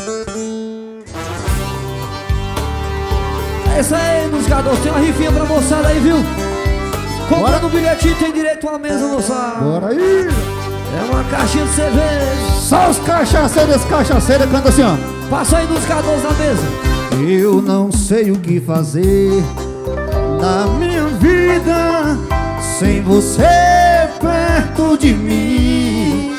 É isso aí, música doce. Tem uma rifinha pra moçada aí, viu? Comprando um bilhetinho tem direito a uma mesa, moçada. Bora aí. É uma caixinha de cerveja. Só os cachaceiros cantam assim, ó. Passa aí, música doce na mesa. Eu não sei o que fazer na minha vida sem você perto de mim.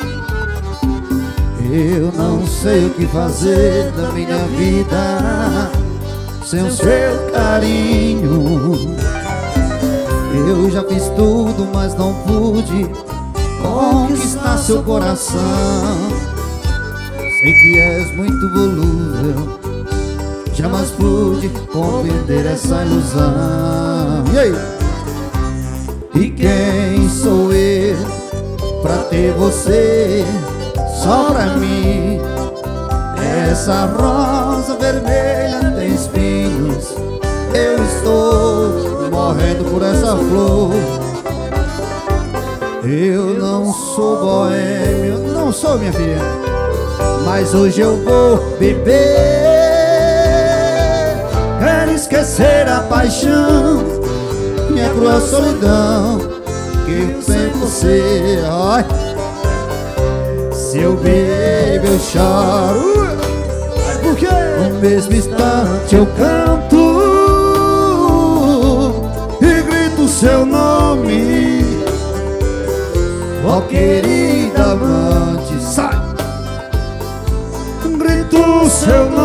Eu não sei o que fazer da minha vida sem o seu carinho. Eu já fiz tudo, mas não pude conquistar seu coração. Sei que és muito volúvel, jamais pude compreender essa ilusão. E aí? E quem sou eu pra ter você só pra mim? Essa rosa vermelha tem espinhos, eu estou morrendo por essa flor. Eu não sou boêmio, não sou, minha filha, mas hoje eu vou beber. Quero esquecer a paixão, minha cruel solidão que sem você. Ai, se eu bebo eu choro, porque no mesmo instante eu canto e grito seu nome. Ó querida amante, sai! Grito seu nome.